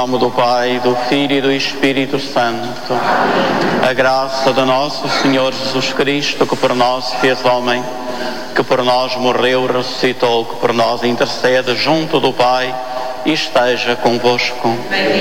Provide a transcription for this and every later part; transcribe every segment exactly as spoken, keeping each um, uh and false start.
nome do Pai, do Filho e do Espírito Santo. A graça de nosso Senhor Jesus Cristo, que por nós se fez homem, que por nós morreu, ressuscitou, que por nós intercede junto do Pai, e esteja convosco.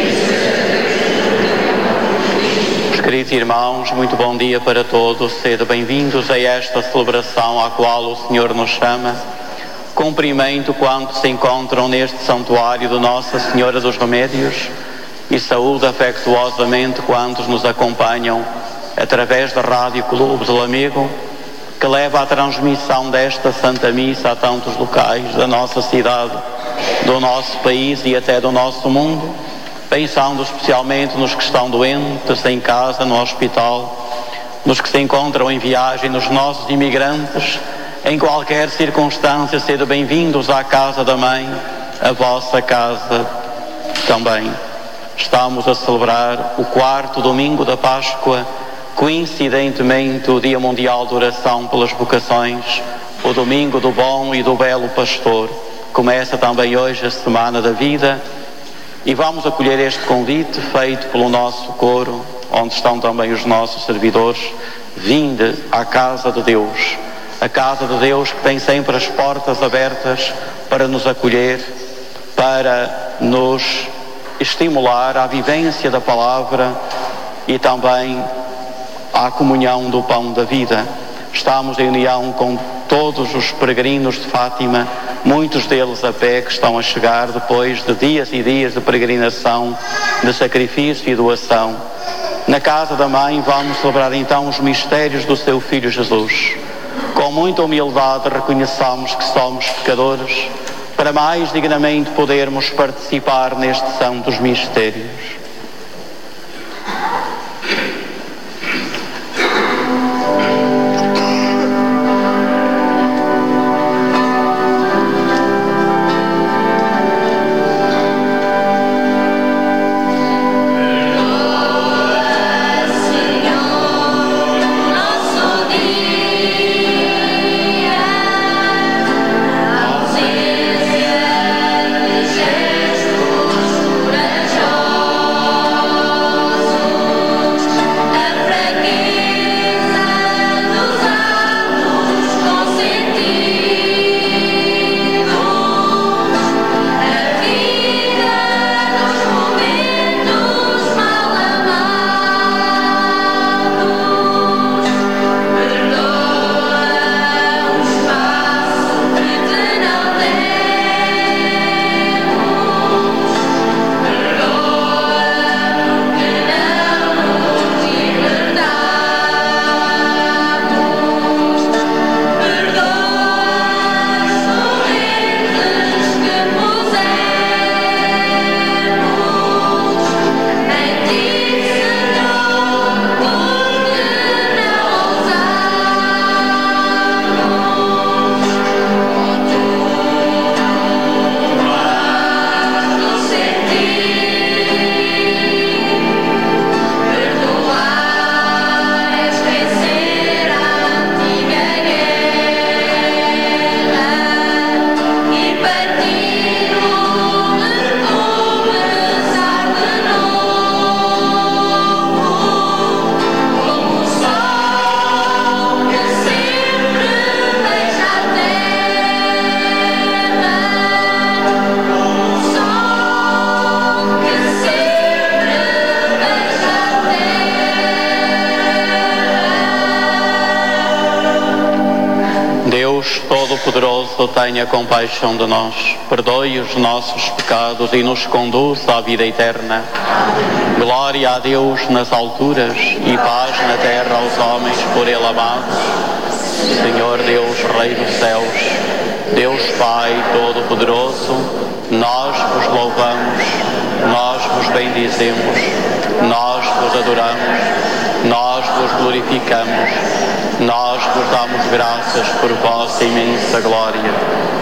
Queridos irmãos, muito bom dia para todos. Sede bem-vindos a esta celebração à qual o Senhor nos chama. Cumprimento quantos se encontram neste santuário de Nossa Senhora dos Remédios e saúdo afetuosamente quantos nos acompanham através da Rádio Clube do Lamego, que leva a transmissão desta Santa Missa a tantos locais da nossa cidade, do nosso país e até do nosso mundo, pensando especialmente nos que estão doentes em casa, no hospital, nos que se encontram em viagem, nos nossos imigrantes. Em qualquer circunstância, sede bem-vindos à casa da Mãe, a vossa casa também. Estamos a celebrar o quarto domingo da Páscoa, coincidentemente o Dia Mundial de Oração pelas Vocações, o domingo do bom e do belo pastor. Começa também hoje a Semana da Vida e vamos acolher este convite feito pelo nosso coro, onde estão também os nossos servidores. Vinde à casa de Deus. A casa de Deus que tem sempre as portas abertas para nos acolher, para nos estimular à vivência da palavra e também à comunhão do pão da vida. Estamos em união com todos os peregrinos de Fátima, muitos deles a pé, que estão a chegar depois de dias e dias de peregrinação, de sacrifício e doação. Na casa da Mãe vamos celebrar então os mistérios do seu Filho Jesus. Com muita humildade reconheçamos que somos pecadores, para mais dignamente podermos participar nestes santos mistérios. Todo-Poderoso, tenha compaixão de nós, perdoe os nossos pecados e nos conduza à vida eterna. Glória a Deus nas alturas e paz na terra aos homens por Ele amados. Senhor Deus, Rei dos céus, Deus Pai Todo-Poderoso, nós vos louvamos, nós vos bendizemos, nós vos adoramos, nós vos glorificamos, nós vos damos graças por vossa imensa glória.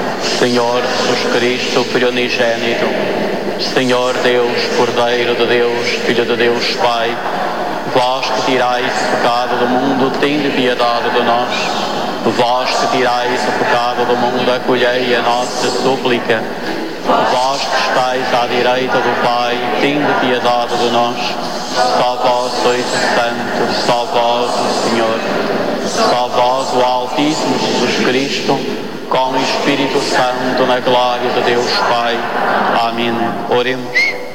Senhor Jesus Cristo, Filho unigênito, Senhor Deus, Cordeiro de Deus, Filho de Deus Pai, vós que tirais o pecado do mundo, tende piedade de nós. Vós que tirais o pecado do mundo, acolhei a nossa súplica. Vós que estáis à direita do Pai, tende piedade de nós. Só vós sois o Santo, só vós o Senhor, só vós o Altíssimo Jesus Cristo, com o Espírito Santo na glória de Deus Pai. Amém. Oremos.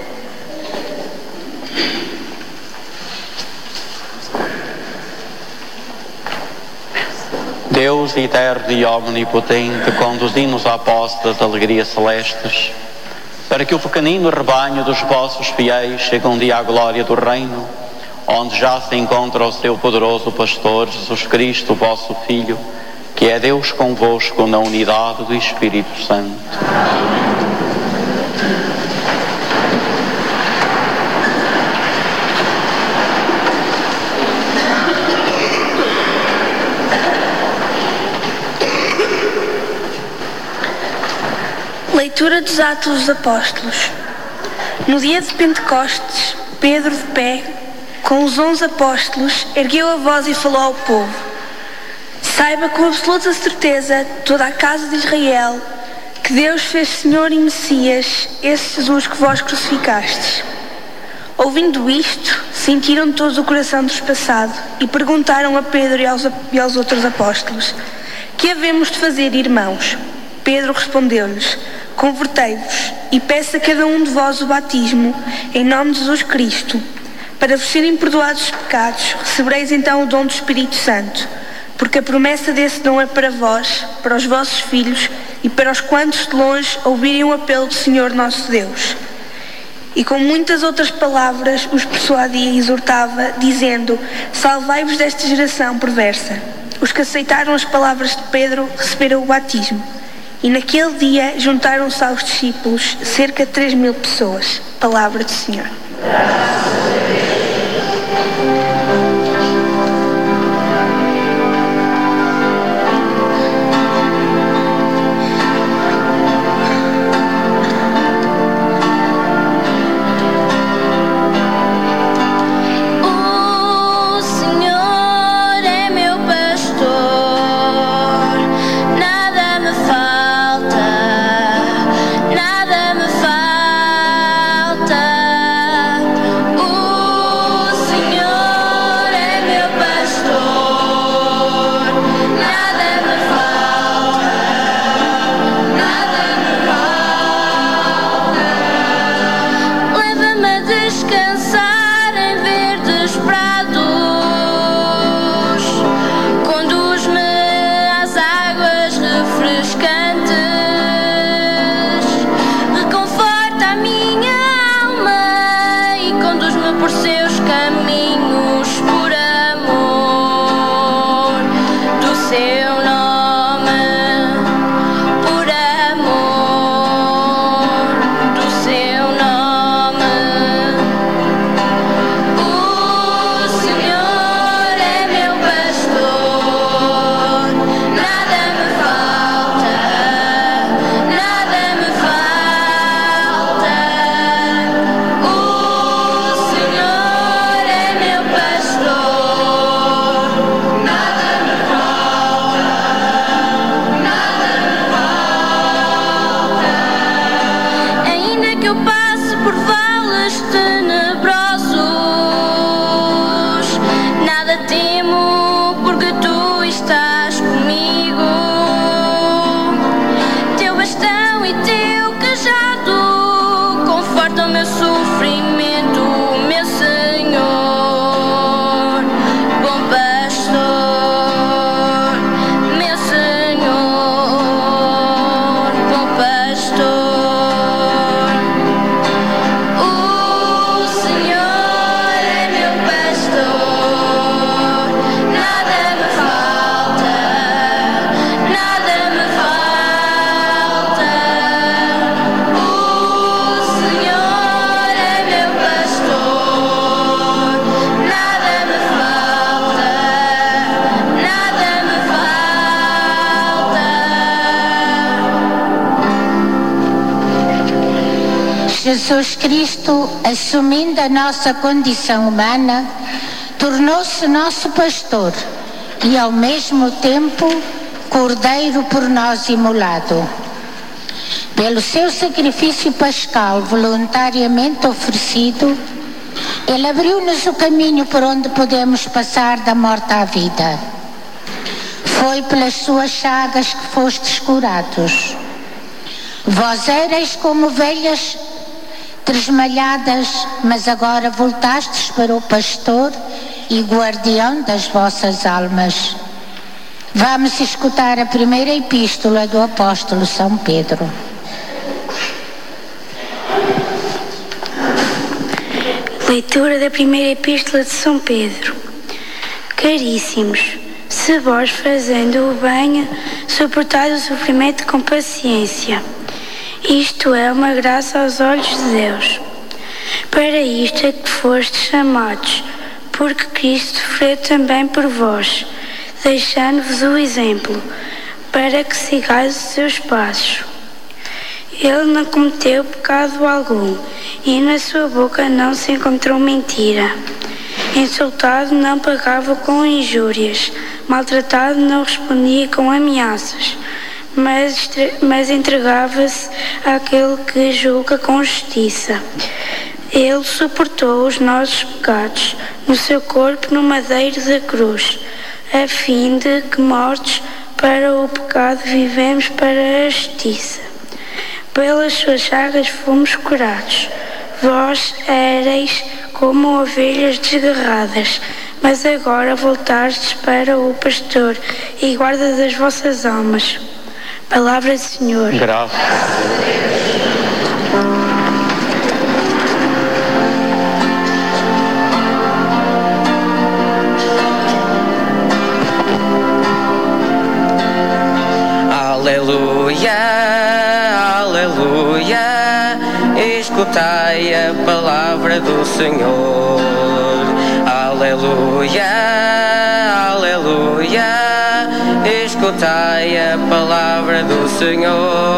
Deus eterno e omnipotente, conduzi-nos à posse das alegrias celestes, para que o pequenino rebanho dos vossos fiéis chegue um dia à glória do reino, onde já se encontra o seu poderoso pastor, Jesus Cristo, vosso Filho, que é Deus convosco na unidade do Espírito Santo. Leitura dos Atos dos Apóstolos. No dia de Pentecostes, Pedro, de pé, com os onze apóstolos, ergueu a voz e falou ao povo: Saiba com absoluta certeza toda a casa de Israel que Deus fez Senhor e Messias esse Jesus que vós crucificastes. Ouvindo isto, sentiram todos o coração trespassado e perguntaram a Pedro e aos, e aos outros apóstolos: Que havemos de fazer, irmãos? Pedro respondeu-lhes: Convertei-vos e peço a cada um de vós o batismo em nome de Jesus Cristo, para vos serem perdoados os pecados. Recebereis então o dom do Espírito Santo, porque a promessa desse dom é para vós, para os vossos filhos e para os quantos de longe ouvirem o apelo do Senhor nosso Deus. E com muitas outras palavras os persuadia e exortava, dizendo: Salvai-vos desta geração perversa. Os que aceitaram as palavras de Pedro receberam o batismo. E naquele dia juntaram-se aos discípulos cerca de três mil pessoas. Palavra do Senhor. Jesus Cristo, assumindo a nossa condição humana, tornou-se nosso pastor e, ao mesmo tempo, cordeiro por nós imolado. Pelo seu sacrifício pascal voluntariamente oferecido, Ele abriu-nos o caminho por onde podemos passar da morte à vida. Foi pelas suas chagas que fostes curados. Vós erais como ovelhas tresmalhadas, mas agora voltastes para o pastor e guardião das vossas almas. Vamos escutar a primeira epístola do apóstolo São Pedro. Leitura da primeira epístola de São Pedro. Caríssimos, se vós, fazendo o bem, suportais o sofrimento com paciência, isto é uma graça aos olhos de Deus. Para isto é que fostes chamados, porque Cristo sofreu também por vós, deixando-vos o exemplo, para que sigais os seus passos. Ele não cometeu pecado algum, e na sua boca não se encontrou mentira. Insultado não pagava com injúrias, maltratado não respondia com ameaças, mas, mas entregava-se àquele que julga com justiça. Ele suportou os nossos pecados no seu corpo no madeiro da cruz, a fim de que, mortos para o pecado, vivemos para a justiça. Pelas suas chagas fomos curados. Vós éreis como ovelhas desgarradas, mas agora voltastes para o pastor e guarda das vossas almas. Palavra do Senhor. Graças a Deus. Aleluia, aleluia, escutai a palavra do Senhor. Aleluia, aleluia, escutai a palavra do Senhor.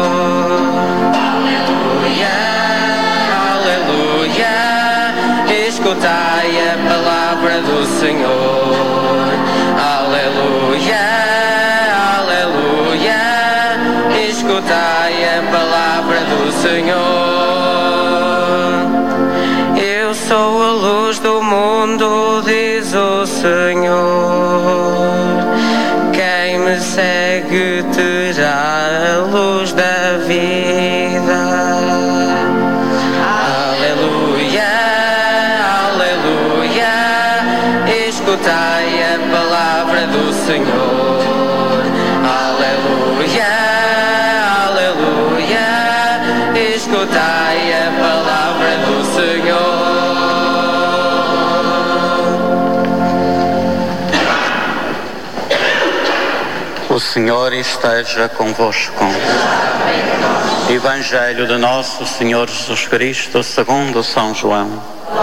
Aleluia, aleluia, escutai a palavra do Senhor. Aleluia, escutai a palavra do Senhor. Eu sou a luz do mundo, diz o Senhor. Quem me segue terá a luz da vida. Aleluia, aleluia, escutai a palavra do Senhor. Aleluia, escutai a palavra do Senhor. O Senhor esteja convosco. Evangelho de nosso Senhor Jesus Cristo segundo São João.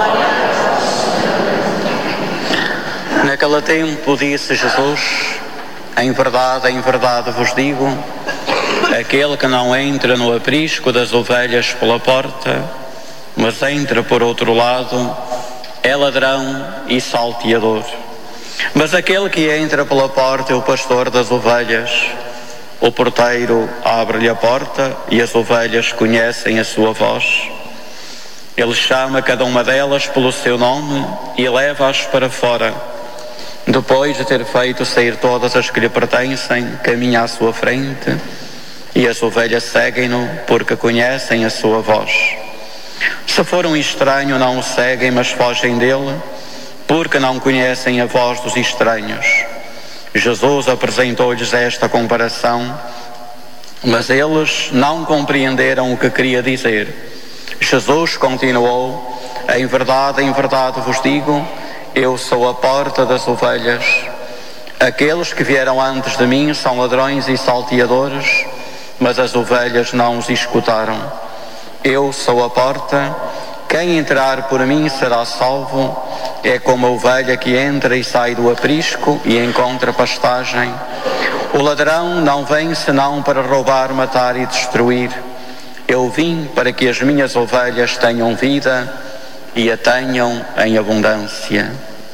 Naquele tempo disse Jesus: em verdade, em verdade vos digo, aquele que não entra no aprisco das ovelhas pela porta, mas entra por outro lado, é ladrão e salteador. Mas aquele que entra pela porta é o pastor das ovelhas. O porteiro abre-lhe a porta e as ovelhas conhecem a sua voz. Ele chama cada uma delas pelo seu nome e leva-as para fora. Depois de ter feito sair todas as que lhe pertencem, caminha à sua frente, e as ovelhas seguem-no porque conhecem a sua voz. Se for um estranho, não o seguem, mas fogem dele, porque não conhecem a voz dos estranhos. Jesus apresentou-lhes esta comparação, mas eles não compreenderam o que queria dizer. Jesus continuou: em verdade, em verdade vos digo, eu sou a porta das ovelhas. Aqueles que vieram antes de mim são ladrões e salteadores, mas as ovelhas não os escutaram. Eu sou a porta, quem entrar por mim será salvo. É como a ovelha que entra e sai do aprisco e encontra pastagem. O ladrão não vem senão para roubar, matar e destruir. Eu vim para que as minhas ovelhas tenham vida e a tenham em abundância.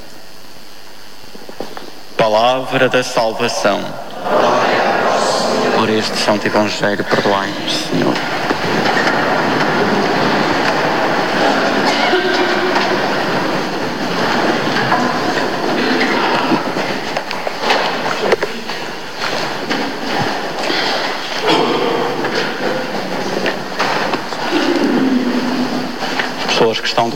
Palavra da salvação. Por este santo Evangelho, perdoai-nos, Senhor.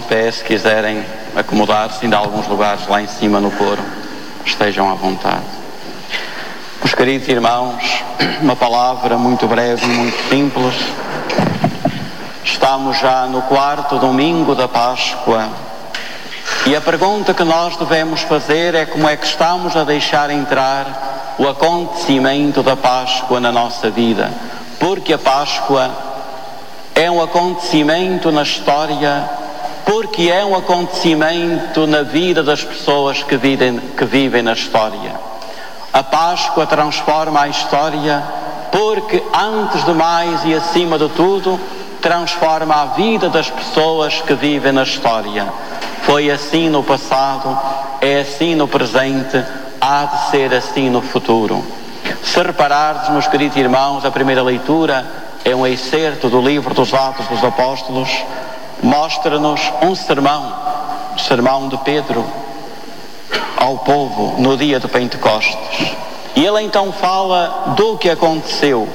pé, se quiserem acomodar-se, ainda há alguns lugares lá em cima no coro, estejam à vontade. Meus queridos irmãos, uma palavra muito breve e muito simples. Estamos já no quarto domingo da Páscoa e a pergunta que nós devemos fazer é como é que estamos a deixar entrar o acontecimento da Páscoa na nossa vida, porque a Páscoa é um acontecimento na história, porque é um acontecimento na vida das pessoas que vivem, que vivem na história. A Páscoa transforma a história porque, antes de mais e acima de tudo, transforma a vida das pessoas que vivem na história. Foi assim no passado, é assim no presente, há de ser assim no futuro. Se reparardes, meus queridos irmãos, a primeira leitura é um excerto do livro dos Atos dos Apóstolos, mostra-nos um sermão, o sermão de Pedro ao povo no dia de Pentecostes. E ele então fala do que aconteceu.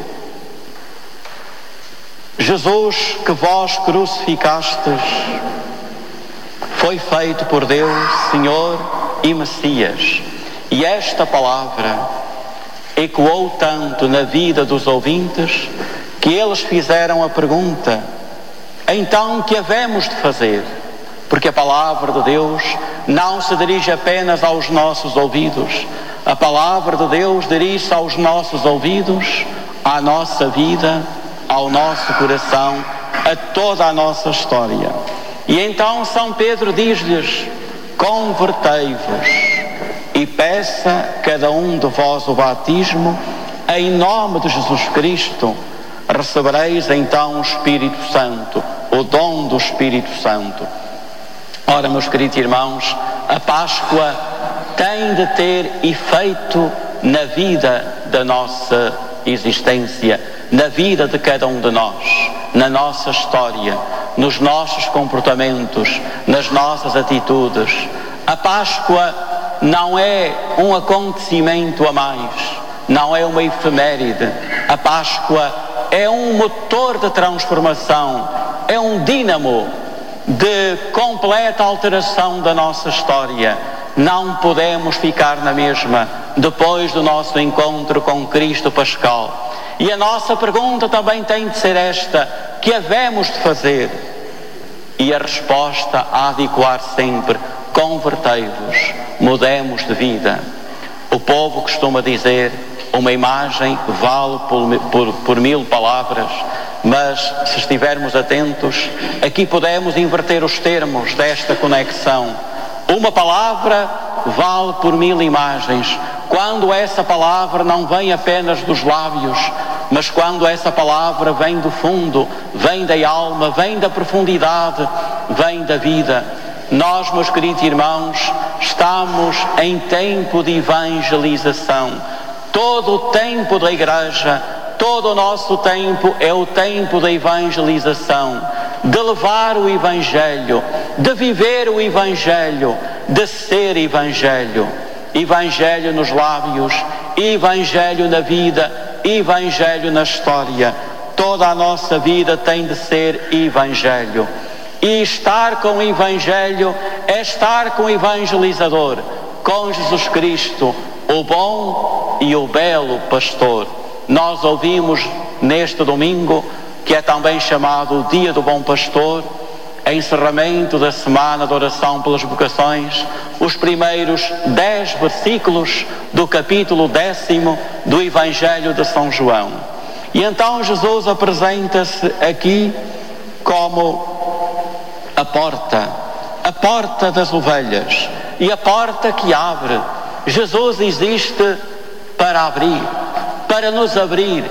Jesus, que vós crucificastes, foi feito por Deus Senhor e Messias. E esta palavra ecoou tanto na vida dos ouvintes que eles fizeram a pergunta: então que havemos de fazer? Porque a palavra de Deus não se dirige apenas aos nossos ouvidos. A palavra de Deus dirige-se aos nossos ouvidos, à nossa vida, ao nosso coração, a toda a nossa história. E então São Pedro diz-lhes: convertei-vos e peça cada um de vós o batismo em nome de Jesus Cristo. Recebereis então o Espírito Santo, o dom do Espírito Santo. Ora, meus queridos irmãos, a Páscoa tem de ter efeito na vida da nossa existência, na vida de cada um de nós, na nossa história, nos nossos comportamentos, nas nossas atitudes. A Páscoa não é um acontecimento a mais, não é uma efeméride. A Páscoa é um motor de transformação, é um dínamo de completa alteração da nossa história. Não podemos ficar na mesma depois do nosso encontro com Cristo Pascal. E a nossa pergunta também tem de ser esta: que havemos de fazer? E a resposta há de ecoar sempre: convertei-vos, mudemos de vida. O povo costuma dizer: uma imagem vale por, por, por mil palavras. Mas, se estivermos atentos, aqui podemos inverter os termos desta conexão. Uma palavra vale por mil imagens, quando essa palavra não vem apenas dos lábios, mas quando essa palavra vem do fundo, vem da alma, vem da profundidade, vem da vida. Nós, meus queridos irmãos, estamos em tempo de evangelização. Todo o tempo da Igreja, todo o nosso tempo é o tempo da evangelização, de levar o Evangelho, de viver o Evangelho, de ser Evangelho. Evangelho nos lábios, Evangelho na vida, Evangelho na história. Toda a nossa vida tem de ser Evangelho. E estar com o Evangelho é estar com o evangelizador, com Jesus Cristo, o bom e o belo pastor. Nós ouvimos neste domingo, que é também chamado o Dia do Bom Pastor, encerramento da semana de oração pelas vocações, os primeiros dez versículos do capítulo décimo do Evangelho de São João. E então Jesus apresenta-se aqui como a porta, a porta das ovelhas, e a porta que abre. Jesus existe para abrir, para nos abrir,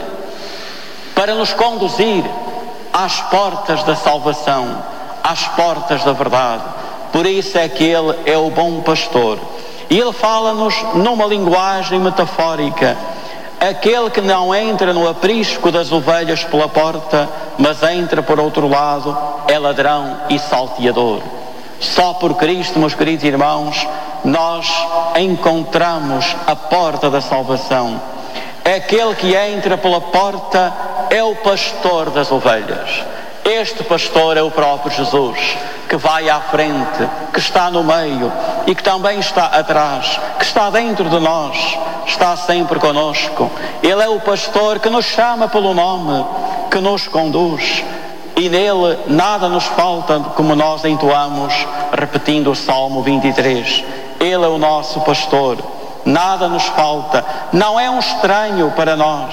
para nos conduzir às portas da salvação, às portas da verdade. Por isso é que Ele é o bom pastor. E Ele fala-nos numa linguagem metafórica. Aquele que não entra no aprisco das ovelhas pela porta, mas entra por outro lado, é ladrão e salteador. Só por Cristo, meus queridos irmãos, nós encontramos a porta da salvação. Aquele que entra pela porta é o pastor das ovelhas. Este pastor é o próprio Jesus, que vai à frente, que está no meio e que também está atrás, que está dentro de nós, está sempre conosco. Ele é o pastor que nos chama pelo nome, que nos conduz, e nele nada nos falta, como nós entoamos repetindo o Salmo vinte e três. Ele é o nosso pastor, nada nos falta, não é um estranho para nós.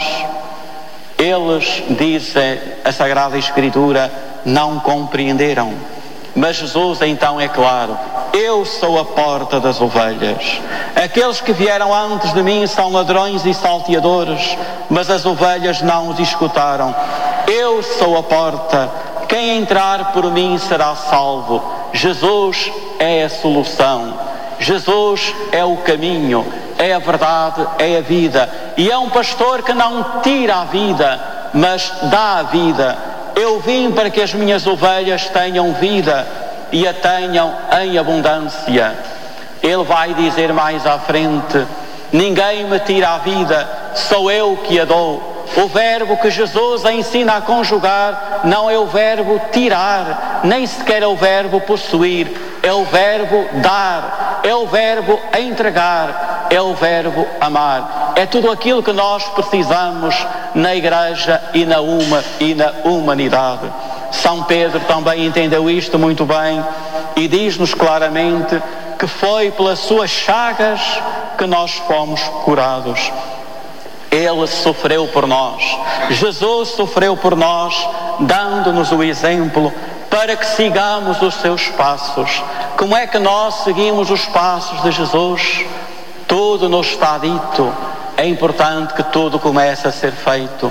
Eles, diz a Sagrada Escritura, não compreenderam. Mas Jesus então é claro: eu sou a porta das ovelhas. Aqueles que vieram antes de mim são ladrões e salteadores, mas as ovelhas não os escutaram. Eu sou a porta, quem entrar por mim será salvo. Jesus é a solução, Jesus é o caminho, é a verdade, é a vida. E é um pastor que não tira a vida, mas dá a vida. Eu vim para que as minhas ovelhas tenham vida e a tenham em abundância. Ele vai dizer mais à frente: ninguém me tira a vida, sou eu que a dou. O verbo que Jesus ensina a conjugar não é o verbo tirar, nem sequer é o verbo possuir, é o verbo dar, é o verbo entregar, é o verbo amar. É tudo aquilo que nós precisamos na Igreja e na, uma, e na humanidade. São Pedro também entendeu isto muito bem e diz-nos claramente que foi pelas suas chagas que nós fomos curados. Ele sofreu por nós, Jesus sofreu por nós, dando-nos o exemplo para que sigamos os seus passos. Como é que nós seguimos os passos de Jesus? Tudo nos está dito. É importante que tudo comece a ser feito.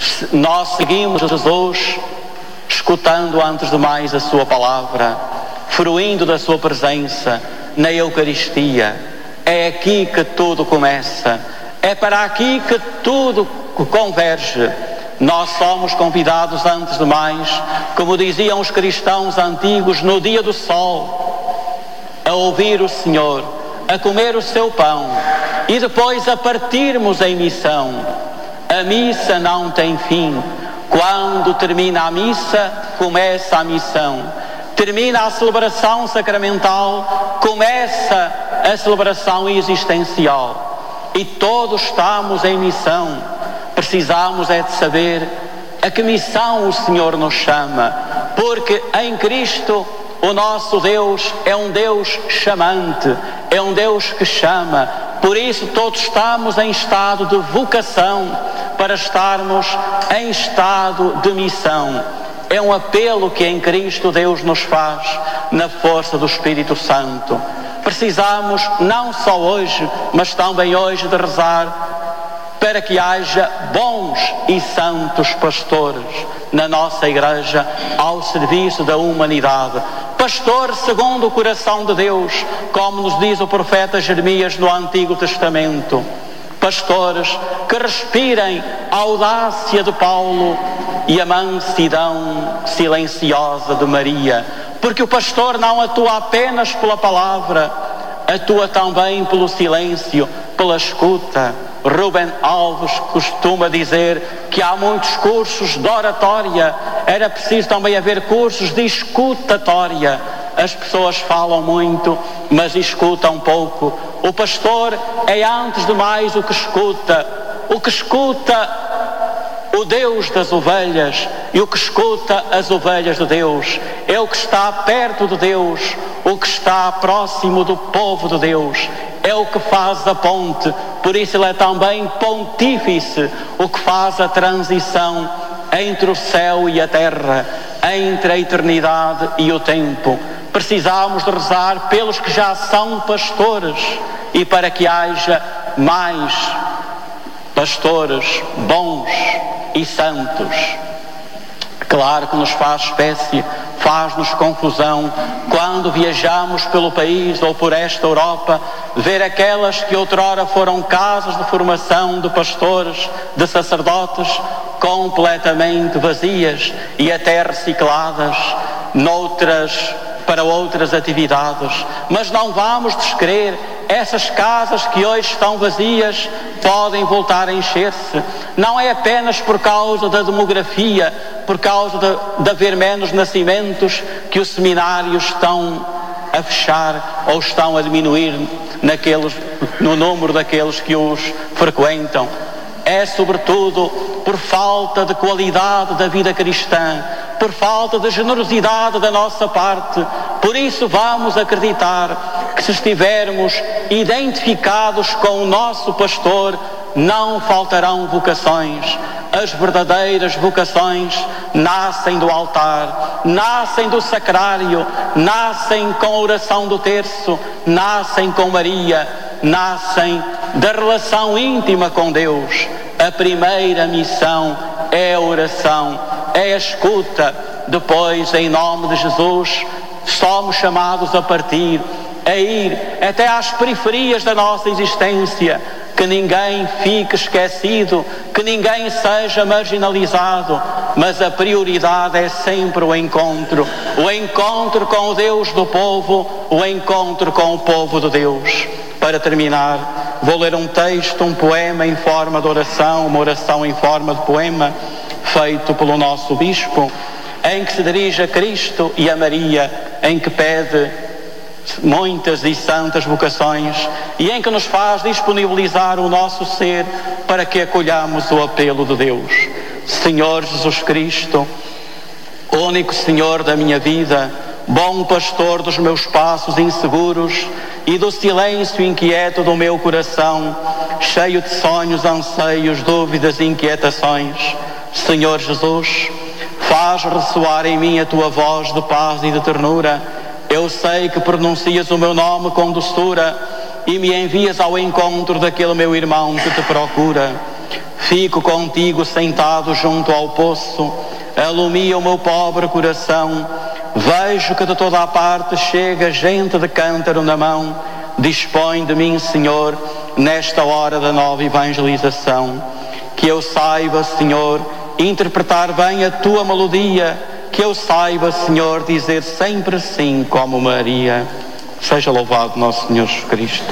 Nós seguimos Jesus escutando antes de mais a sua palavra, fruindo da sua presença na Eucaristia. É aqui que tudo começa. É para aqui que tudo converge. Nós somos convidados antes de mais, como diziam os cristãos antigos, no dia do sol, a ouvir o Senhor, a comer o seu pão e depois a partirmos em missão. A missa não tem fim. Quando termina a missa, começa a missão. Termina a celebração sacramental, começa a celebração existencial. E todos estamos em missão. Precisamos é de saber a que missão o Senhor nos chama, porque em Cristo o nosso Deus é um Deus chamante, é um Deus que chama. Por isso todos estamos em estado de vocação, para estarmos em estado de missão. É um apelo que em Cristo Deus nos faz, na força do Espírito Santo. Precisamos não só hoje, mas também hoje de rezar para que haja bons e santos pastores na nossa Igreja ao serviço da humanidade. Pastor segundo o coração de Deus, como nos diz o profeta Jeremias no Antigo Testamento. Pastores que respirem a audácia de Paulo e a mansidão silenciosa de Maria. Porque o pastor não atua apenas pela palavra, atua também pelo silêncio, pela escuta. Rubem Alves costuma dizer que há muitos cursos de oratória, era preciso também haver cursos de escutatória. As pessoas falam muito, mas escutam pouco. O pastor é antes de mais o que escuta, o que escuta o Deus das ovelhas, e o que escuta as ovelhas de Deus é o que está perto de Deus, o que está próximo do povo de Deus, é o que faz a ponte. Por isso ele é também pontífice, o que faz a transição entre o céu e a terra, entre a eternidade e o tempo. Precisamos de rezar pelos que já são pastores e para que haja mais pastores bons e santos. Claro que nos faz espécie, faz-nos confusão quando viajamos pelo país ou por esta Europa, ver aquelas que outrora foram casas de formação de pastores, de sacerdotes, completamente vazias e até recicladas noutras, para outras atividades. Mas não vamos descrer essas casas que hoje estão vazias podem voltar a encher-se. Não é apenas por causa da demografia, por causa de, de haver menos nascimentos, que os seminários estão a fechar ou estão a diminuir naqueles, no número daqueles que os frequentam. É sobretudo por falta de qualidade da vida cristã, por falta de generosidade da nossa parte. Por isso vamos acreditar que, se estivermos identificados com o nosso pastor, não faltarão vocações. As verdadeiras vocações nascem do altar, nascem do sacrário, nascem com a oração do terço, nascem com Maria, nascem da relação íntima com Deus. A primeira missão é a oração, é a escuta. Depois, em nome de Jesus, somos chamados a partir, a ir até às periferias da nossa existência. Que ninguém fique esquecido, que ninguém seja marginalizado, mas a prioridade é sempre o encontro, o encontro com o Deus do povo, o encontro com o povo de Deus. Para terminar, vou ler um texto, um poema em forma de oração, uma oração em forma de poema, feito pelo nosso bispo, em que se dirige a Cristo e a Maria, em que pede muitas e santas vocações e em que nos faz disponibilizar o nosso ser para que acolhamos o apelo de Deus. Senhor Jesus Cristo, único Senhor da minha vida, bom pastor dos meus passos inseguros e do silêncio inquieto do meu coração, cheio de sonhos, anseios, dúvidas e inquietações. Senhor Jesus, faz ressoar em mim a tua voz de paz e de ternura. Eu sei que pronuncias o meu nome com doçura e me envias ao encontro daquele meu irmão que te procura. Fico contigo sentado junto ao poço, alumia o meu pobre coração. Vejo que de toda a parte chega gente de cântaro na mão. Dispõe de mim, Senhor, nesta hora da nova evangelização. Que eu saiba, Senhor, interpretar bem a tua melodia. Que eu saiba, Senhor, dizer sempre sim como Maria. Seja louvado nosso Senhor Jesus Cristo.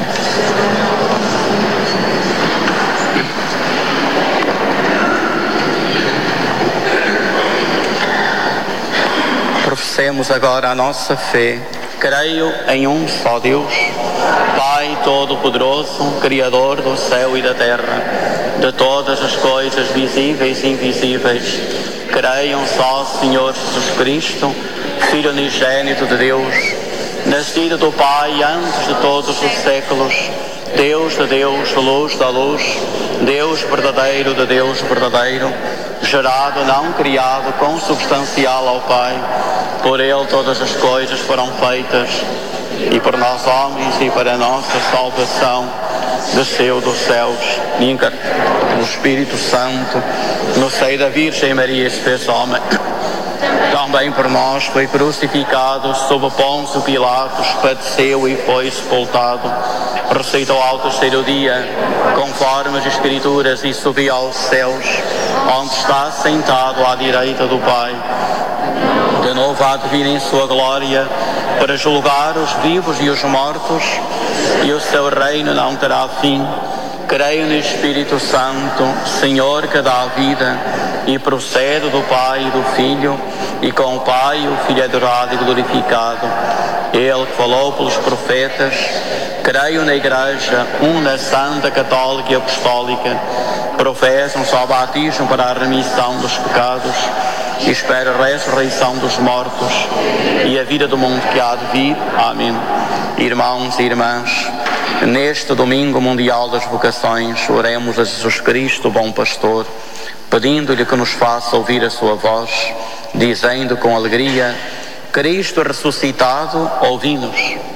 Professemos agora a nossa fé. Creio em um só Deus, Pai Todo-Poderoso, Criador do céu e da terra, de todas as coisas visíveis e invisíveis. Creio um só Senhor Jesus Cristo, Filho unigênito de Deus, nascido do Pai antes de todos os séculos, Deus de Deus, luz da luz, Deus verdadeiro de Deus verdadeiro, gerado, não criado, consubstancial ao Pai. Por Ele todas as coisas foram feitas, e por nós homens e para a nossa salvação desceu dos céus e encarnou o Espírito Santo, no seio da Virgem Maria se fez homem. Também por nós foi crucificado sob Pôncio Pilatos, padeceu e foi sepultado, ressuscitou ao terceiro dia, conforme as Escrituras, e subiu aos céus, onde está sentado à direita do Pai. De novo há de vir em sua glória para julgar os vivos e os mortos, e o seu reino não terá fim. Creio no Espírito Santo, Senhor que dá a vida, e procede do Pai e do Filho, e com o Pai o Filho adorado e glorificado. Ele que falou pelos profetas. Creio na Igreja, una, santa, católica e apostólica. Professo um só batismo para a remissão dos pecados. E espero a ressurreição dos mortos e a vida do mundo que há de vir. Amém. Irmãos e irmãs, neste Domingo Mundial das Vocações, oremos a Jesus Cristo, bom pastor, pedindo-lhe que nos faça ouvir a sua voz, dizendo com alegria: Cristo ressuscitado, ouvi-nos.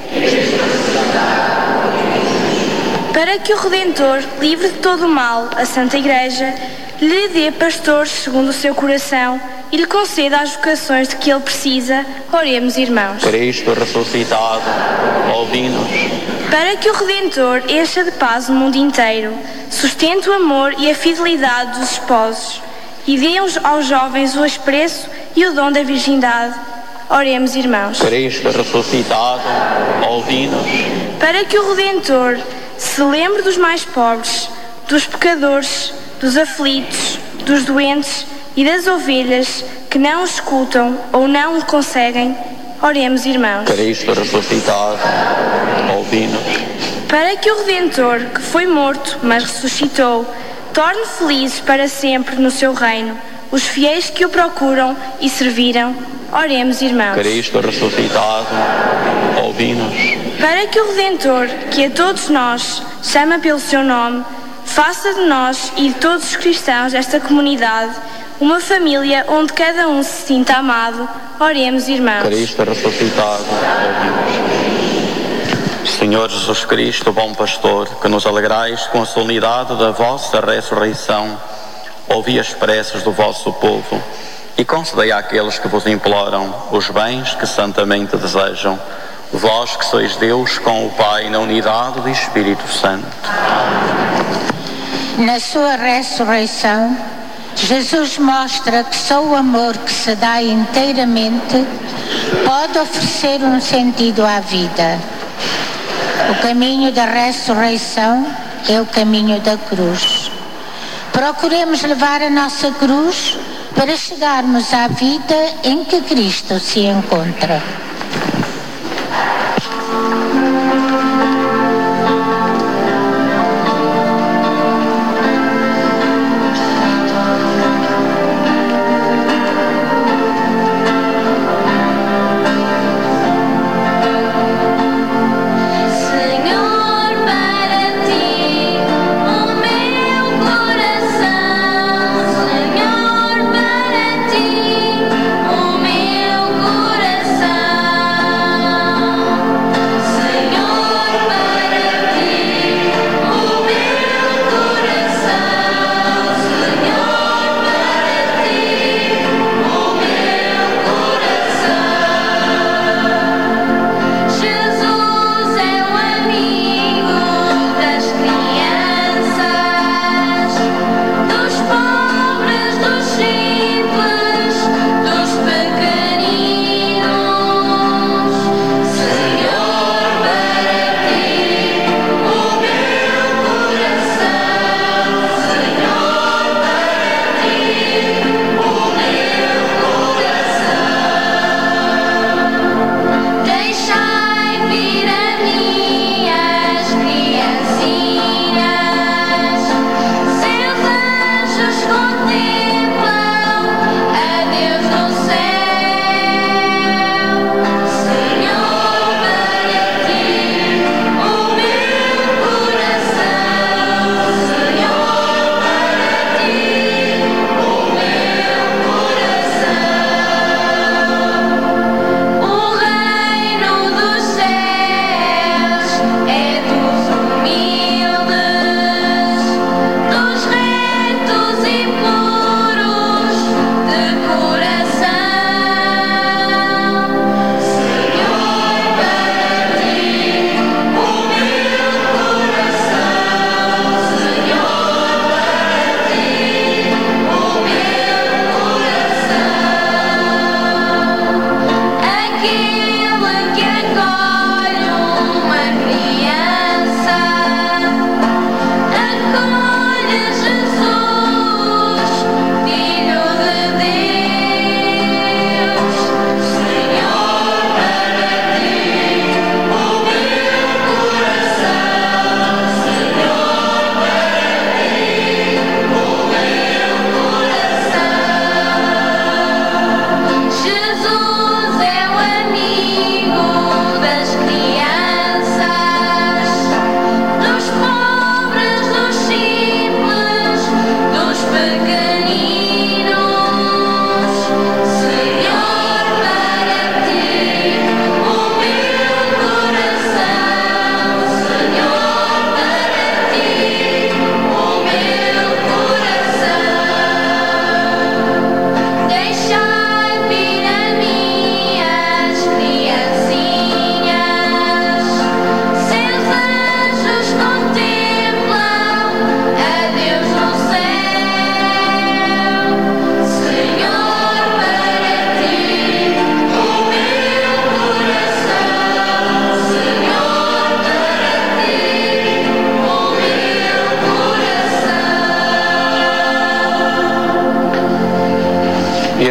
Para que o Redentor, livre de todo o mal, a Santa Igreja, lhe dê pastores segundo o seu coração e lhe conceda as vocações de que ele precisa, oremos, irmãos. Cristo ressuscitado, ouvi-nos. Para que o Redentor encha de paz o mundo inteiro, sustente o amor e a fidelidade dos esposos e dê aos jovens o apreço e o dom da virgindade, oremos, irmãos. Cristo ressuscitado, ouvi-nos. para que o Redentor se lembre dos mais pobres, dos pecadores, dos aflitos, dos doentes e das ovelhas que não o escutam ou não o conseguem. Oremos, irmãos. Cristo ressuscitado, ouvi-nos. Para que o Redentor, que foi morto, mas ressuscitou, torne felizes para sempre no seu reino os fiéis que o procuram e serviram. Oremos, irmãos. Cristo ressuscitado, ouvi-nos. Para que o Redentor, que a todos nós chama pelo seu nome, faça de nós e de todos os cristãos desta comunidade uma família onde cada um se sinta amado. Oremos, irmãos. Cristo ressuscitado, ouvi-nos. Senhor Jesus Cristo, bom pastor, que nos alegrais com a solenidade da vossa ressurreição, ouvi as preces do vosso povo e concedei àqueles que vos imploram os bens que santamente desejam, vós que sois Deus com o Pai na unidade do Espírito Santo. Na sua ressurreição, Jesus mostra que só o amor que se dá inteiramente pode oferecer um sentido à vida. O caminho da ressurreição é o caminho da cruz. Procuremos levar a nossa cruz para chegarmos à vida em que Cristo se encontra. Senhor, para ti, o meu coração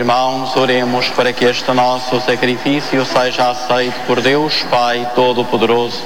irmãos, oremos para que este nosso sacrifício seja aceito por Deus Pai Todo-Poderoso.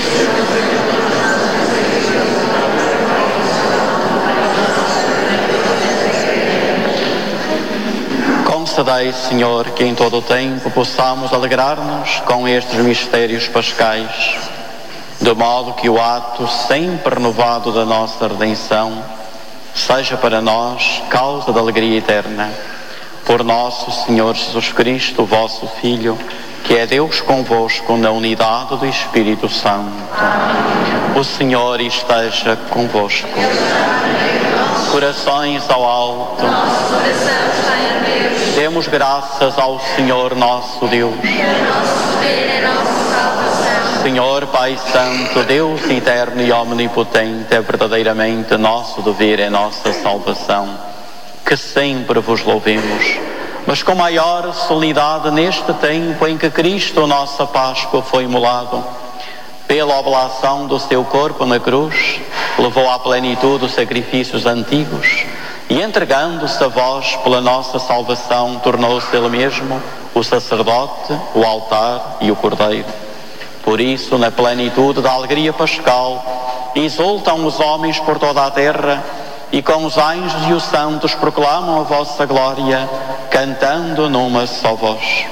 Concedei, Senhor, que em todo o tempo possamos alegrar-nos com estes mistérios pascais, de modo que o ato sempre renovado da nossa redenção seja para nós causa de alegria eterna. Por nosso Senhor Jesus Cristo, vosso Filho, que é Deus convosco na unidade do Espírito Santo. Amém. O Senhor esteja convosco. Corações ao alto. Nosso coração está em Deus. Demos graças ao Senhor nosso Deus. É nosso dever, é nossa salvação. Senhor Pai Santo, Deus eterno e omnipotente, é verdadeiramente nosso dever, é nossa salvação, que sempre vos louvemos, mas com maior solenidade neste tempo em que Cristo, nossa Páscoa, foi imolado. Pela oblação do seu corpo na cruz, levou à plenitude os sacrifícios antigos e, entregando-se a vós pela nossa salvação, tornou-se ele mesmo o sacerdote, o altar e o cordeiro. Por isso, na plenitude da alegria pascal, exultam os homens por toda a terra e com os anjos e os santos proclamam a vossa glória, cantando numa só voz.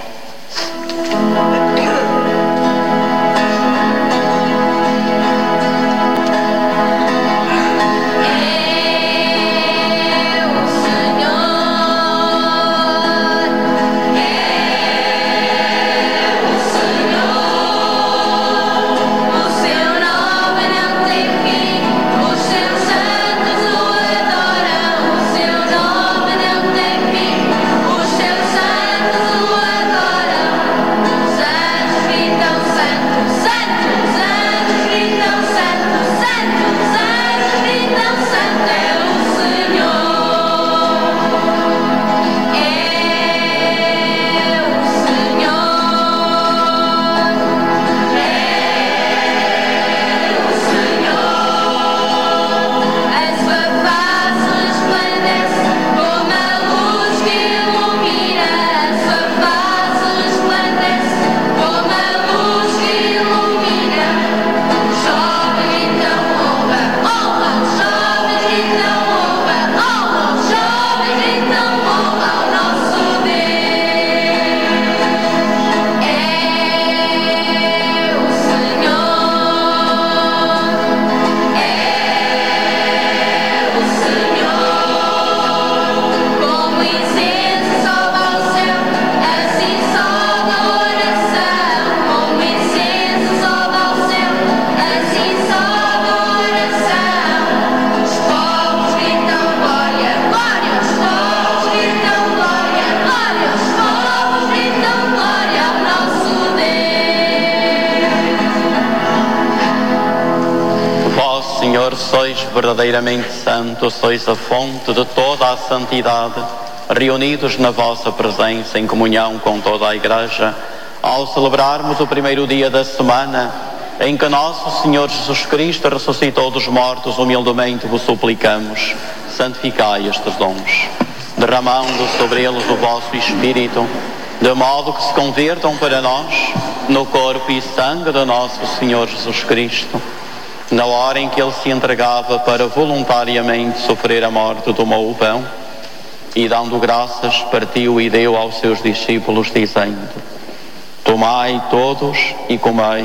Sois verdadeiramente santos, sois a fonte de toda a santidade, reunidos na vossa presença em comunhão com toda a Igreja, ao celebrarmos o primeiro dia da semana em que nosso Senhor Jesus Cristo ressuscitou dos mortos, humildemente vos suplicamos, santificai estes dons, derramando sobre eles o vosso Espírito, de modo que se convertam para nós no corpo e sangue de nosso Senhor Jesus Cristo. Na hora em que ele se entregava para voluntariamente sofrer a morte, tomou o pão e, dando graças, partiu e deu aos seus discípulos, dizendo: tomai todos e comei,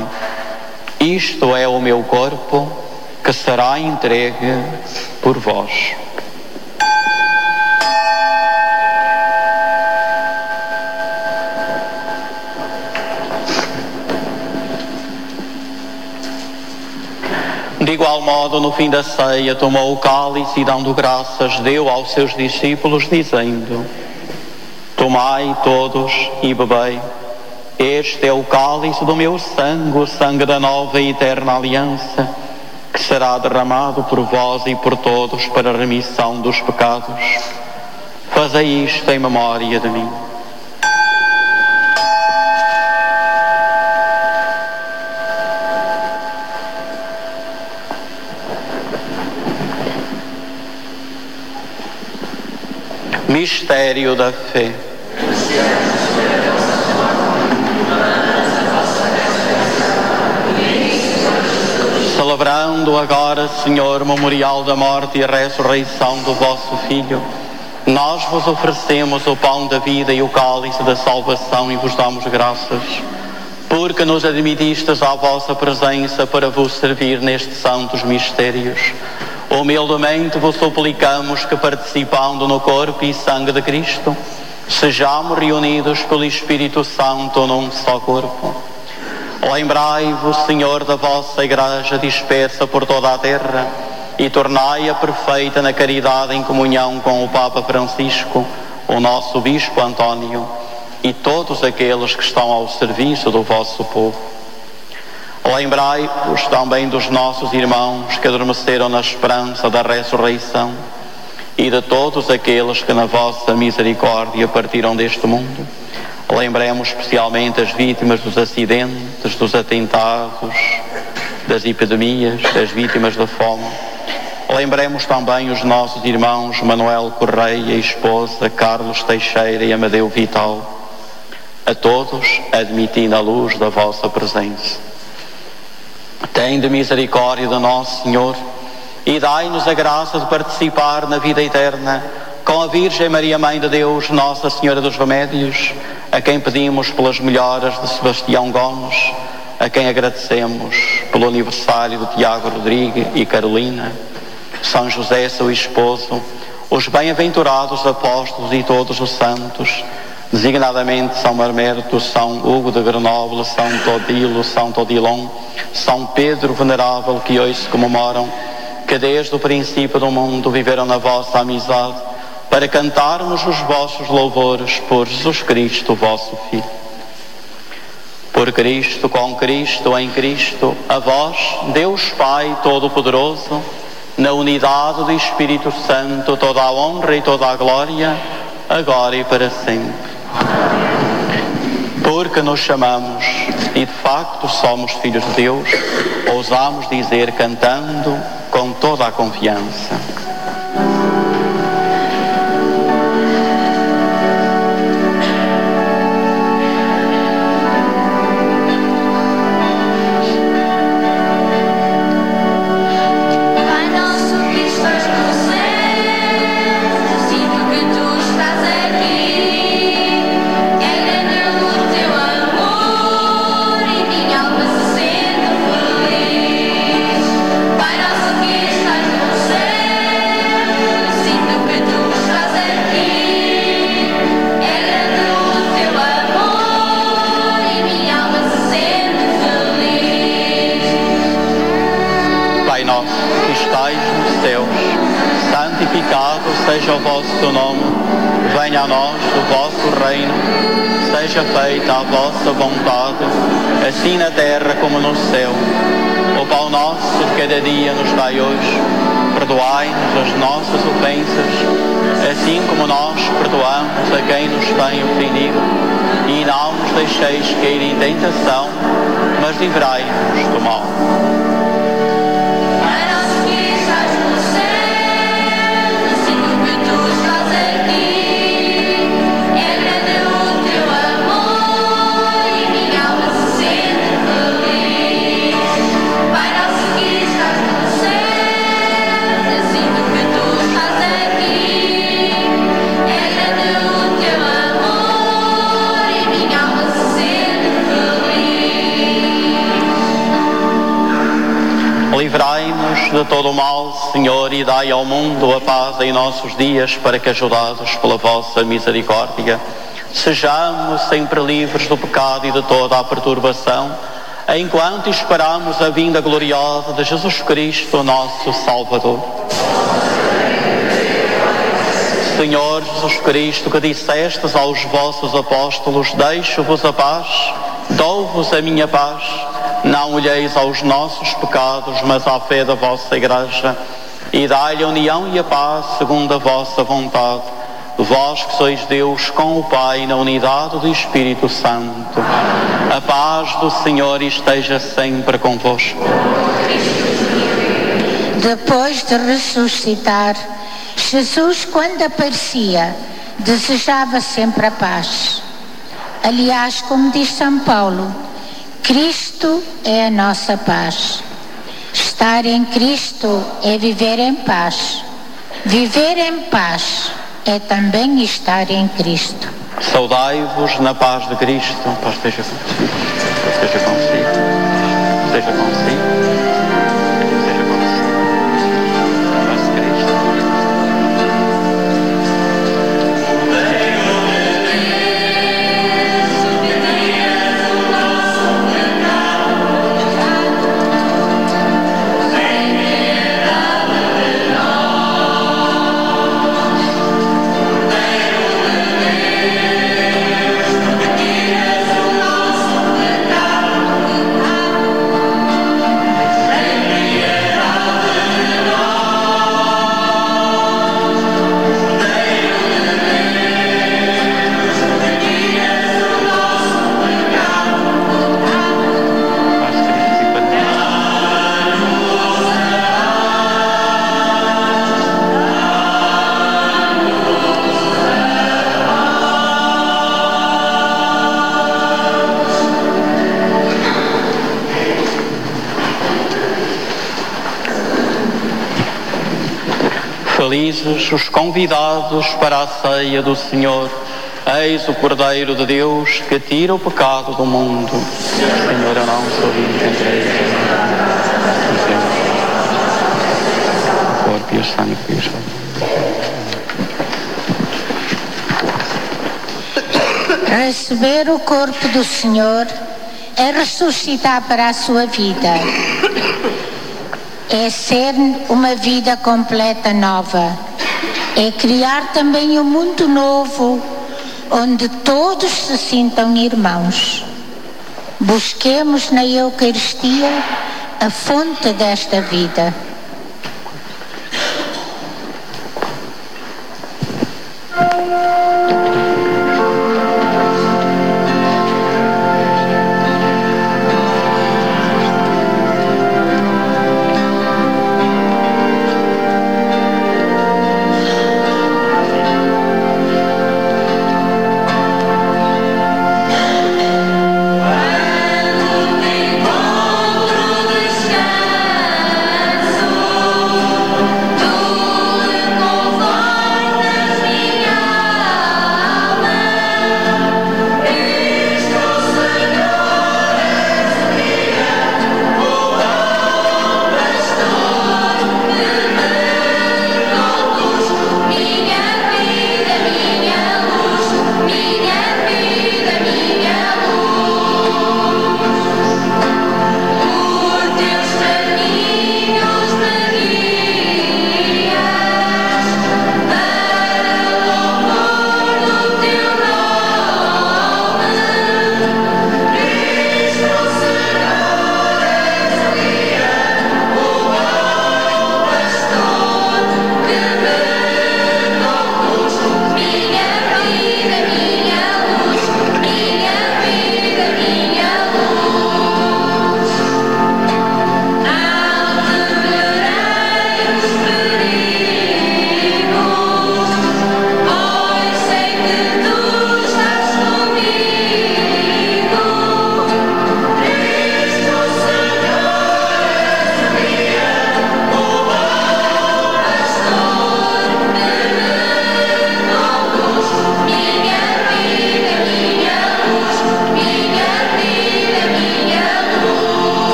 isto é o meu corpo, que será entregue por vós. De igual modo, no fim da ceia, tomou o cálice e, dando graças, deu aos seus discípulos, dizendo: tomai todos e bebei, este é o cálice do meu sangue, o sangue da nova e eterna aliança, que será derramado por vós e por todos para a remissão dos pecados. Fazei isto em memória de mim. Mistério da fé. Celebrando agora, Senhor, o memorial da morte e a ressurreição do vosso Filho, nós vos oferecemos o pão da vida e o cálice da salvação e vos damos graças, porque nos admitistes à vossa presença para vos servir nestes santos mistérios. Humildemente vos suplicamos que, participando no corpo e sangue de Cristo, sejamos reunidos pelo Espírito Santo num só corpo. Lembrai-vos, Senhor, da vossa Igreja dispersa por toda a terra e tornai-a perfeita na caridade em comunhão com o Papa Francisco, o nosso Bispo António e todos aqueles que estão ao serviço do vosso povo. Lembrai-vos também dos nossos irmãos que adormeceram na esperança da ressurreição e de todos aqueles que na vossa misericórdia partiram deste mundo. Lembremos especialmente as vítimas dos acidentes, dos atentados, das epidemias, das vítimas da fome. Lembremos também os nossos irmãos Manuel Correia e esposa, Carlos Teixeira e Amadeu Vital. A todos admiti na luz da vossa presença. Tende misericórdia de nosso Senhor e dai-nos a graça de participar na vida eterna com a Virgem Maria, Mãe de Deus, Nossa Senhora dos Remédios, a quem pedimos pelas melhoras de Sebastião Gomes, a quem agradecemos pelo aniversário de Tiago Rodrigues e Carolina, São José, seu esposo, os bem-aventurados apóstolos e todos os santos, designadamente São Marmerto, São Hugo de Grenoble, São Todilo, São Todilon, São Pedro Venerável, que hoje se comemoram, que desde o princípio do mundo viveram na vossa amizade, para cantarmos os vossos louvores por Jesus Cristo, vosso Filho. Por Cristo, com Cristo, em Cristo, a vós, Deus Pai Todo-Poderoso, na unidade do Espírito Santo, toda a honra e toda a glória, agora e para sempre. Porque nos chamamos e de facto somos filhos de Deus, ousamos dizer cantando com toda a confiança. Seja o vosso nome, venha a nós o vosso reino, seja feita a vossa vontade, assim na terra como no céu. O pão nosso de cada dia nos dai hoje, perdoai-nos as nossas ofensas, assim como nós perdoamos a quem nos tem ofendido, e não nos deixeis cair em tentação, mas livrai-nos do mal. Livrai-nos de todo o mal, Senhor, e dai ao mundo a paz em nossos dias, para que, ajudados pela vossa misericórdia, sejamos sempre livres do pecado e de toda a perturbação, enquanto esperamos a vinda gloriosa de Jesus Cristo, nosso Salvador. Senhor Jesus Cristo, que dissestes aos vossos apóstolos: deixo-vos a paz, dou-vos a minha paz. Não olheis aos nossos pecados, mas à fé da vossa Igreja, e dai-lhe a união e a paz segundo a vossa vontade. Vós que sois Deus com o Pai, na unidade do Espírito Santo. A paz do Senhor esteja sempre convosco. Depois de ressuscitar, Jesus, quando aparecia, desejava sempre a paz. Aliás, como diz São Paulo, Cristo é a nossa paz. Estar em Cristo é viver em paz. Viver em paz é também estar em Cristo. Saudai-vos na paz de Cristo. Paz esteja consigo. Esteja consigo. Esteja consigo. Esteja consigo. Paz de Cristo. Felizes os convidados para a ceia do Senhor. Eis o Cordeiro de Deus que tira o pecado do mundo. Senhor, eu não sou digno de entrar o corpo e o sangue de Deus. Receber o corpo do Senhor é ressuscitar para a sua vida. É ser uma vida completa nova. É criar também um mundo novo, onde todos se sintam irmãos. Busquemos na Eucaristia a fonte desta vida. Quando me encontro descanso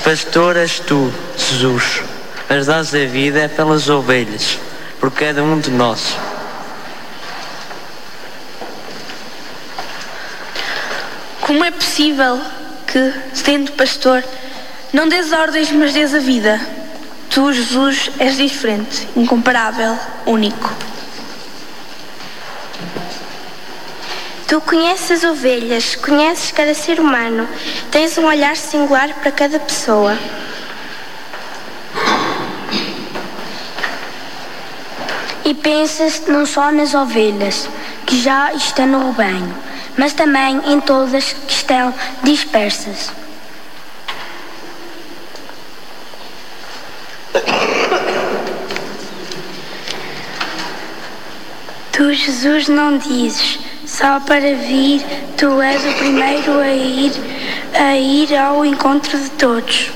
Pastor és tu, Jesus, mas dás a vida pelas ovelhas, por cada um de nós. Como é possível que, sendo pastor, não dês ordens, mas dês a vida? Tu, Jesus, és diferente, incomparável, único. Tu conheces as ovelhas, conheces cada ser humano, tens um olhar singular para cada pessoa. E pensas não só nas ovelhas, que já estão no rebanho, mas também em todas que estão dispersas. Tu, Jesus, não dizes só para vir, tu és o primeiro a ir, a ir ao encontro de todos.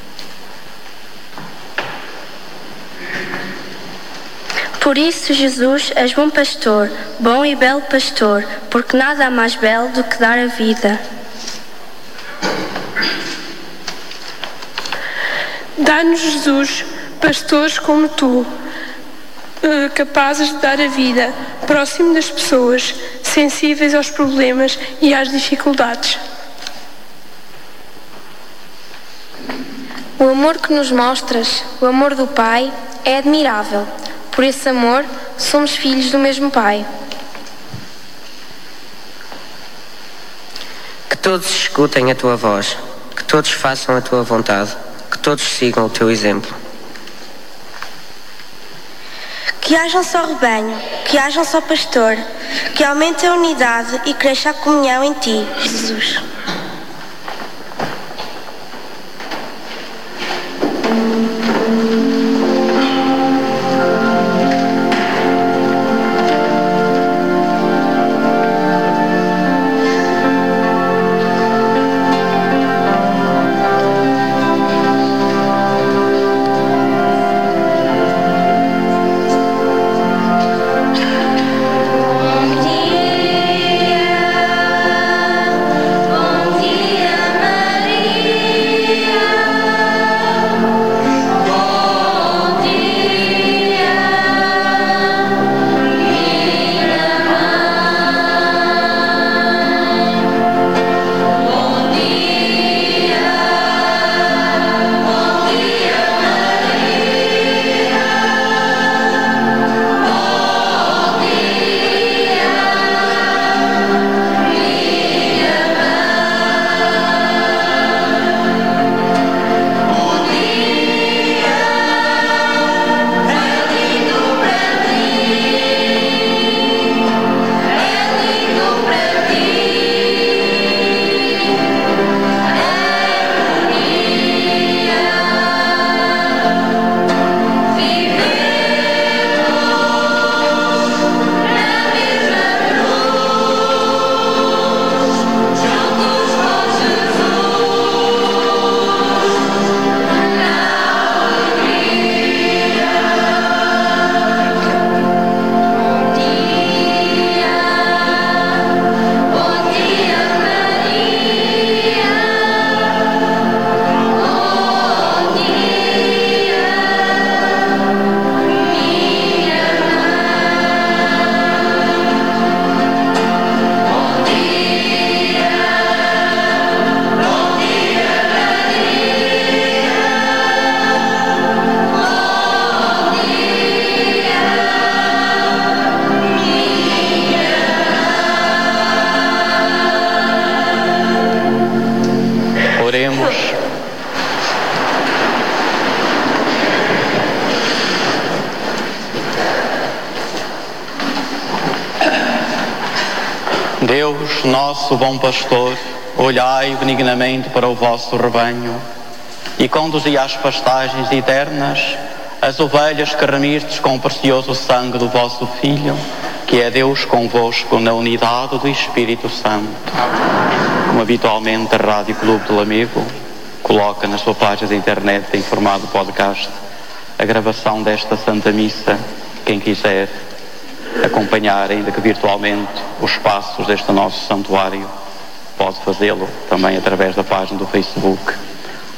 Por isso, Jesus, és bom pastor, bom e belo pastor, porque nada há mais belo do que dar a vida. Dá-nos, Jesus, pastores como tu, capazes de dar a vida, próximo das pessoas, sensíveis aos problemas e às dificuldades. O amor que nos mostras, o amor do Pai, é admirável. Por esse amor, somos filhos do mesmo Pai. Que todos escutem a tua voz, que todos façam a tua vontade, que todos sigam o teu exemplo. Que haja um só rebanho, que haja um só pastor, que aumente a unidade e cresça a comunhão em ti, Jesus. Oremos. Deus, nosso bom pastor, olhai benignamente para o vosso rebanho e conduzi às pastagens eternas as ovelhas que remistes com o precioso sangue do vosso Filho, que é Deus convosco na unidade do Espírito Santo. Como habitualmente a Rádio Clube do Lamego coloca na sua página de internet, em formato podcast, a gravação desta Santa Missa. Quem quiser acompanhar, ainda que virtualmente, os passos deste nosso santuário, pode fazê-lo também através da página do Facebook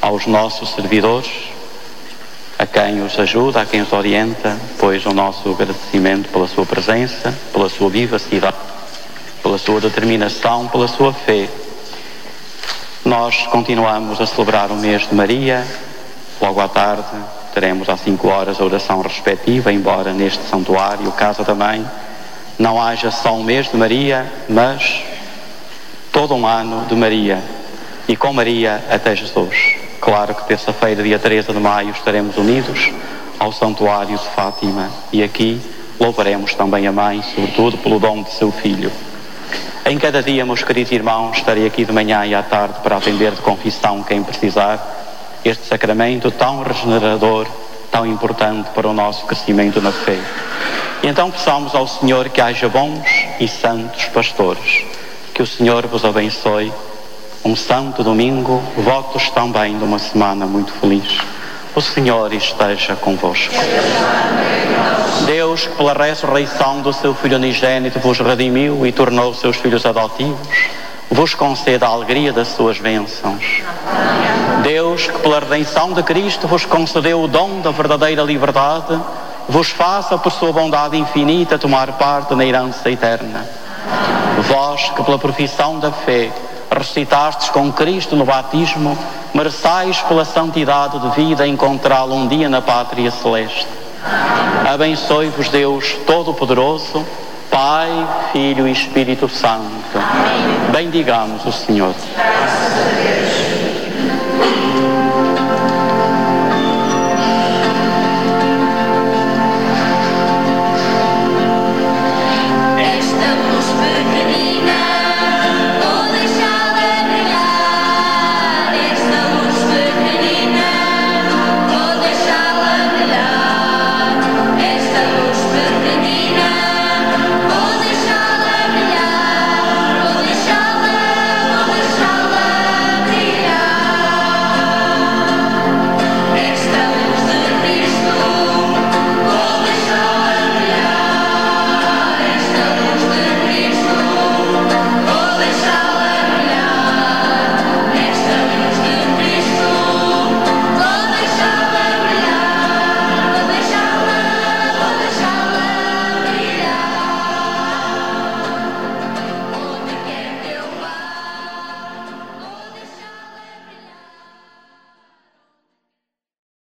aos nossos servidores, a quem os ajuda, a quem os orienta, pois o nosso agradecimento pela sua presença, pela sua vivacidade, pela sua determinação, pela sua fé. Nós continuamos a celebrar o mês de Maria. Logo à tarde teremos às cinco horas a oração respectiva, embora neste santuário, Casa da Mãe, não haja só um mês de Maria, mas todo um ano de Maria, e com Maria até Jesus. Claro que terça-feira, dia treze de maio, estaremos unidos ao santuário de Fátima, e aqui louvaremos também a Mãe, sobretudo pelo dom de seu Filho. Em cada dia, meus queridos irmãos, estarei aqui de manhã e à tarde para atender de confissão quem precisar, este sacramento tão regenerador, tão importante para o nosso crescimento na fé. E então peçamos ao Senhor que haja bons e santos pastores. Que o Senhor vos abençoe. Um santo domingo, votos também de uma semana muito feliz. O Senhor esteja convosco. Deus, que pela ressurreição do seu Filho unigênito vos redimiu e tornou seus filhos adotivos, vos conceda a alegria das suas bênçãos. Deus, que pela redenção de Cristo vos concedeu o dom da verdadeira liberdade, vos faça por sua bondade infinita tomar parte na herança eterna. Vós, que pela profissão da fé ressuscitastes com Cristo no batismo, mereçais pela santidade de vida encontrá-lo um dia na pátria celeste. Abençoe-vos Deus Todo-Poderoso, Pai, Filho e Espírito Santo. Bendigamos o Senhor. Graças a Deus.